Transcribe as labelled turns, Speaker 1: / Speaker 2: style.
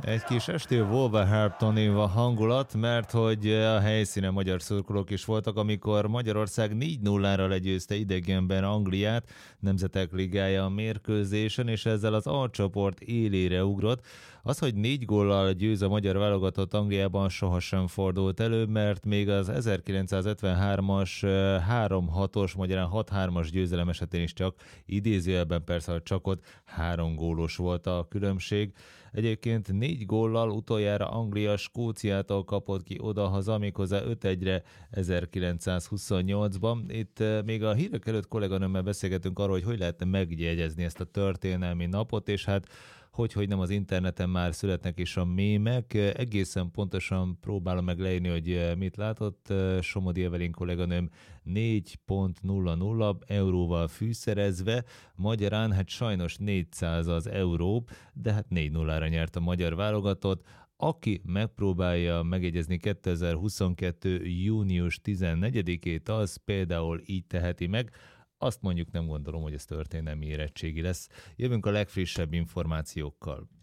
Speaker 1: Egy kis esti Wolverhamptoni hangulat, mert hogy a helyszínen magyar szurkolók is voltak, amikor Magyarország 4-0-ra legyőzte idegenben Angliát, Nemzetek Ligája a mérkőzésen, és ezzel az A csoport élére ugrott. Az, hogy 4 góllal győz a magyar válogatott Angliában sohasem fordult elő, mert még az 1953-as 3-6-os, magyarán 6-3-as győzelem esetén is csak, idézőjelben persze a csakot, 3 gólos volt a különbség. Egyébként 4 góllal utoljára Anglia Skóciától kapott ki odahaza, méghozzá 5-1-re 1928-ban. Itt még a hírek előtt kolléganőmmel beszélgetünk arról, hogy lehetne megjegyezni ezt a történelmi napot, és hát hogy nem az interneten már születnek is a mémek. Egészen pontosan próbálom meg leírni, hogy mit látott. Somodi Evelin kolléganőm 4.00 euróval fűszerezve, magyarán hát sajnos 400 az euró, de hát 4-0-ra nyert a magyar válogatott. Aki megpróbálja megjegyezni 2022. június 14-ét, az például így teheti meg. Azt mondjuk nem gondolom, hogy ez történelmi érettségi lesz. Jövünk a legfrissebb információkkal.